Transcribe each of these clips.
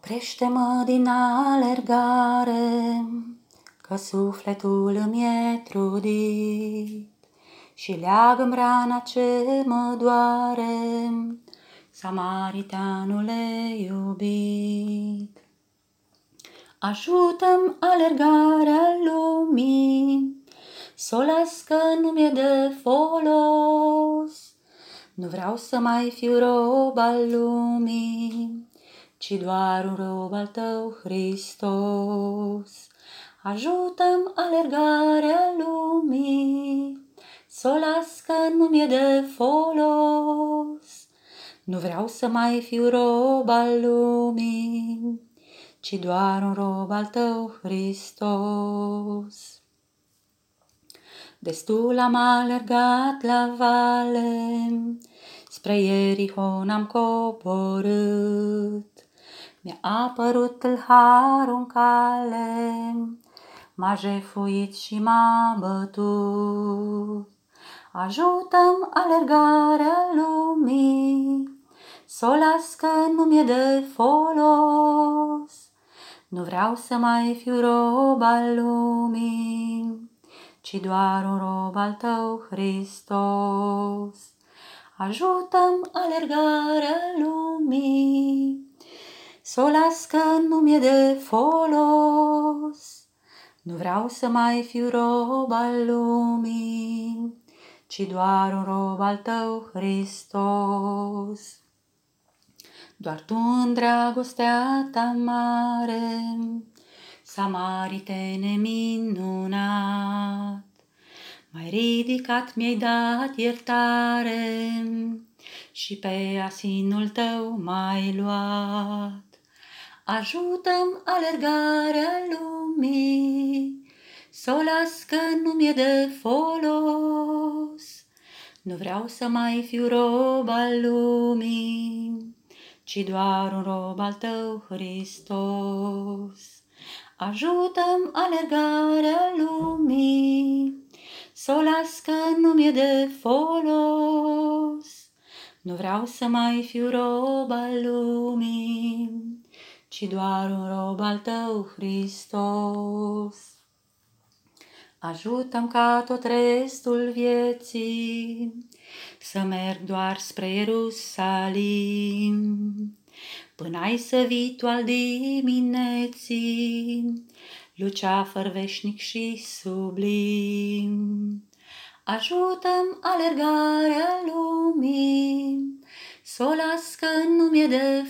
Oprește-mă din alergare, că sufletul îmi e trudit, și leagă-mi rana ce mă doare, Samariteanule iubit. Ajută-mi alergarea lumii, s-o las că nu mi-e de folos. Nu vreau să mai fiu rob al lumii, ci doar un rob al Tău, Hristos. Ajută-mi alergarea lumii, s-o las că nu mi-e de folos. Nu vreau să mai fiu rob al lumii, ci doar un rob al Tău, Hristos. Destul am alergat la vale, spre Ierihon am coborât. Mi-a apărut tâlharul în cale, m-a jefuit și m-a bătut. Ajută-mi alergarea lumii, s-o las că nu mi-e de folos. Nu vreau să mai fiu rob al lumii, ci doar un rob al Tău, Hristos. Ajută-mi alergarea lumii, s-o las că nu mi-e de folos. Nu vreau să mai fiu rob al lumii, ci doar un rob al Tău, Hristos. Doar Tu în dragostea Ta mare, Samaritene minunat, m-ai ridicat, mi-ai dat iertare și pe asinul Tău m-ai luat. Ajută-mi alergarea lumii, s-o las că nu mi-e de folos. Nu vreau să mai fiu rob al lumii, ci doar un rob al Tău, Hristos. Ajută-mi alergarea lumii, s-o las că nu mi-e de folos. Nu vreau să mai fiu rob al lumii, ci doar un rob al Tău, Hristos. Ajută-mi ca tot restul vieții să merg doar spre Ierusalim, până ai să vii Tu al dimineții, luceafăr veșnic și sublim. Ajută-mi alergarea lumii, s-o las că nu mi-e de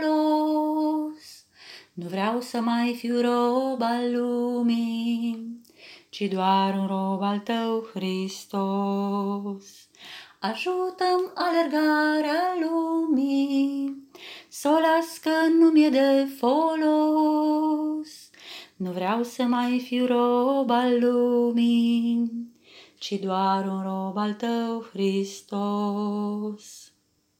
folos. Nu vreau să mai fiu rob al lumii, ci doar un rob al Tău, Hristos. Ajută-mi alergarea lumii, s-o las că nu mi-e de folos. Nu vreau să mai fiu rob al lumii, ci doar un rob al Tău, Hristos.